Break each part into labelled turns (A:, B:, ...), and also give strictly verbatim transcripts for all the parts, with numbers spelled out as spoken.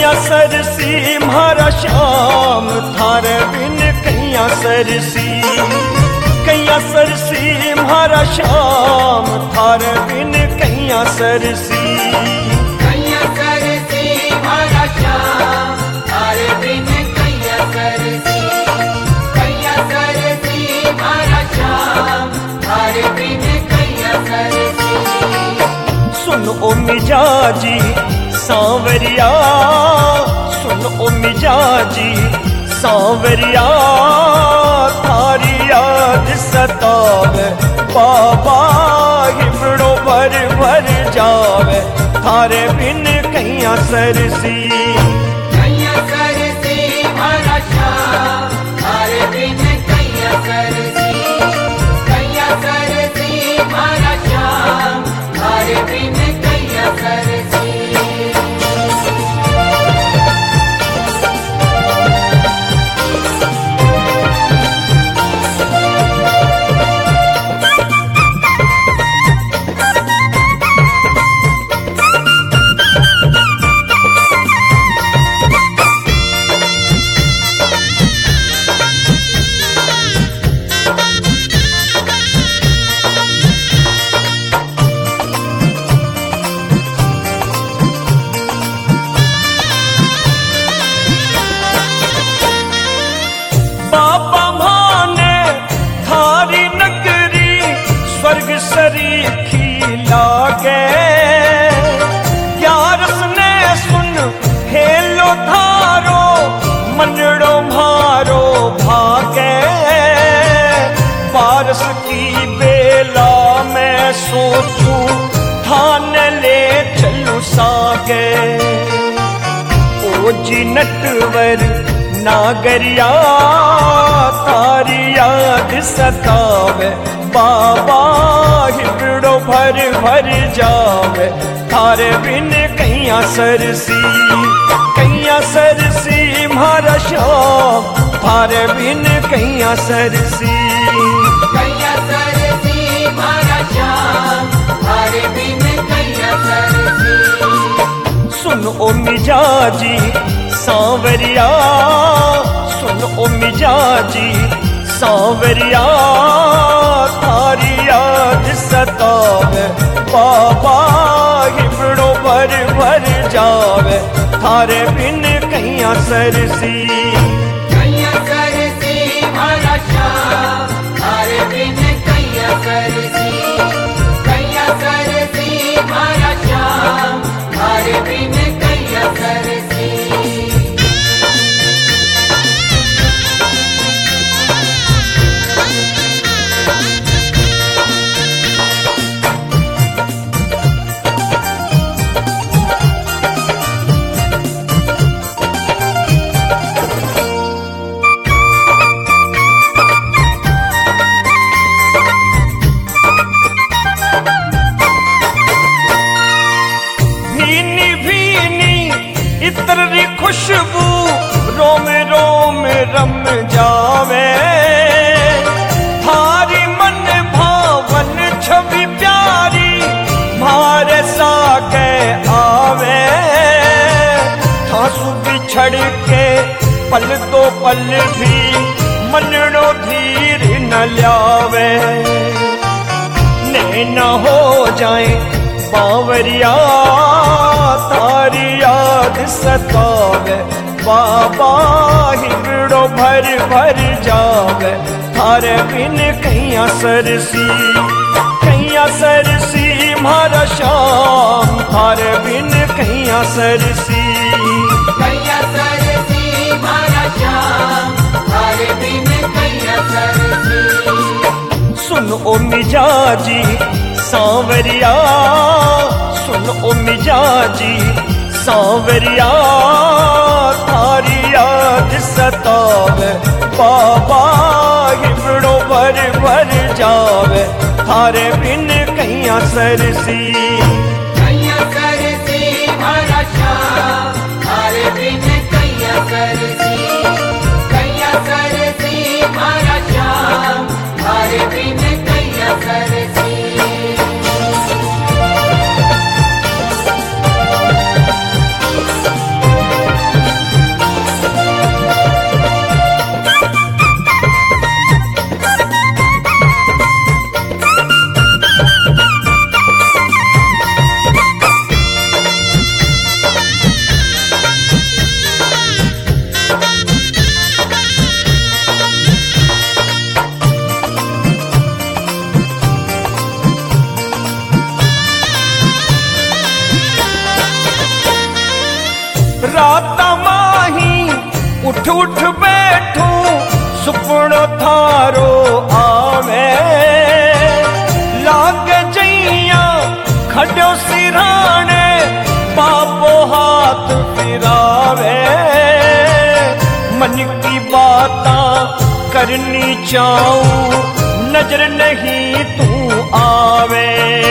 A: कैया सरसी म्हारा श्याम थारे बिन कैया सरसी, कैया सरसी म्हारा श्याम थारे बिन कैया सरसी,
B: कैया सरसी म्हारा श्याम थारे बिन कैया सरसी, कैया सरसी म्हारा श्याम थारे बिन कैया सरसी।
A: सुन ओ मिजाजी सांवरिया, सुन ओ मिजाजी सांवरिया थारी याद सतावे, बाबा हिबड़ो भर भर जावे थारे बिन कैया सरसी,
B: कैया सरसी म्हारा श्याम थारे बिन कैया सरसी, कैया सरसी म्हारा श्याम थारे बिन कैया सरसी।
A: सरीखी लागे ग्यारस ने सुन हेलो धारो, मनड़ो मारो भागे पारस की बेला में सोचूं थान ले चलूं सागे, ओ जी नटवर नागरिया तारी याद सतावे, बाबा हिबड़ो भर भर जावे थारे बिन कैया सरसी, कैया सरसी म्हारा श्याम थारे बिन कैया सरसी,
B: कैया सरसी म्हारा श्याम थारे बिन कैया सरसी।
A: सुन ओ मिजाजी सांवरिया, सुन ओ मिजाजी सांवरिया थारी याद सतावे, बाबा हिबड़ो भर भर जावे थारे बिन कैया सरसी,
B: कैया सरसी म्हारा श्याम थारे बिन कैया सरसी, कैया सरसी म्हारा श्याम थारे बिन कैया सरसी।
A: इतरी खुशबू रोम रोम रम जावे, थारी मन भावन छवि प्यारी मारे साके आवे, थासु बिछड़ के पल दो पल भी मनड़ो धीर न ल्यावे, नैना हो जाए बावरिया तारी याद सतावे, बाबा हिबड़ो भर भर जावे थारे बिन कैया सरसी, कैया सरसी म्हारा श्याम थारे बिन कैया सरसी,
B: कैया सरसी म्हारा श्याम थारे बिन कैया सरसी।
A: सुन ओ मिजाजी सांवरिया, सुन ओ मिजाजी सांवरिया थारी याद सतावे, बाबा हिबड़ो भर भर जावे थारे बिन कैया सरसी,
B: कैया सरसी म्हारा श्याम थारे बिन कैया सरसी, कैया सरसी म्हारा श्याम थारे बिन कैया सरसी।
A: रात माही उठ उठ बैठू सुपनो थारो आवे लाग जइया खड्यो सिराने पापो हाथ फिरावे मन की बातां करनी चाहूं नजर नहीं तू आवे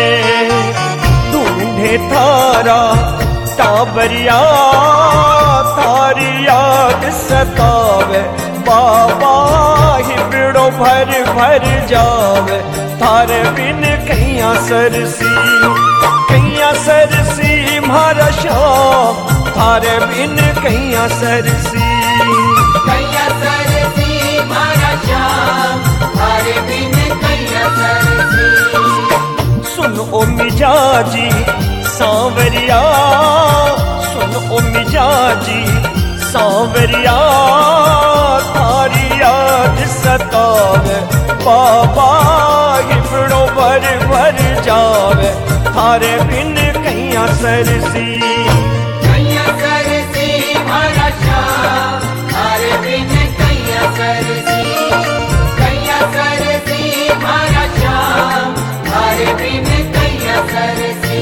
A: ढूंढे थारा टाबरिया थारी याद सतावे बाबा हिबड़ो भर भर जावे थारे बिन कैया सरसी कैया सरसी म्हारा श्याम थारे बिन कैया सरसी
B: कैया सरसी म्हारा श्याम थारे बिन कैया सरसी
A: सुन ओ मिजाजी सांवरिया सुन ओ मिजाजी सांवरिया थारी याद सतावे बाबा हिबड़ो भर भर जावे थारे बिन कैया सरसी
B: कैया सरसी म्हारा श्याम थारे बिन कैया सरसी कैया सरसी म्हारा श्याम थारे बिन कैया सरसी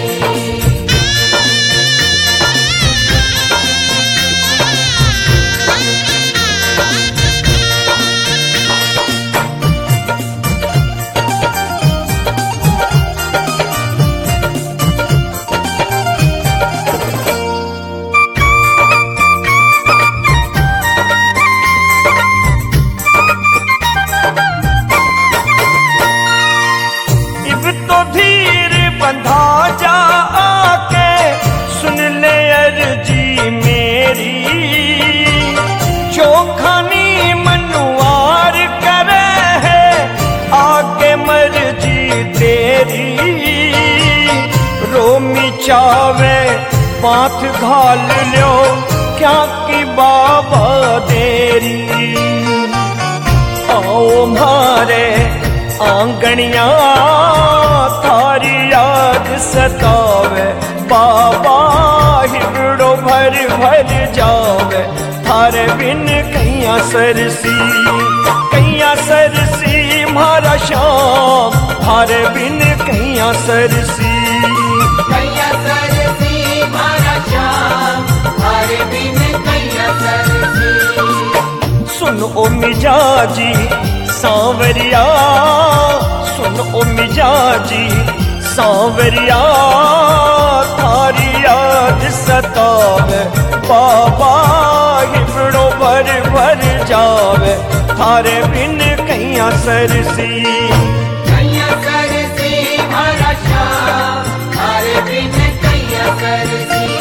A: चावे पाथ घाल लो क्या की बाबा देरी आओ मारे आंगनिया थारी याद सतावे बाबा हिबड़ो भर भर जावे थारे बिन कैया सरसी कैया सरसी म्हारा श्याम थारे बिन कैया सरसी
B: कैया सरसी म्हारा श्याम थारे बिन कैया सरसी
A: सुन ओ मिजाजी सांवरिया सुन ओ मिजाजी सांवरिया थारी याद सतावे बाबा हिबड़ो भर भर जावे थारे बिन कैया सरसी
B: कैया सरसी म्हारा श्याम थारे बिन कैया सरसी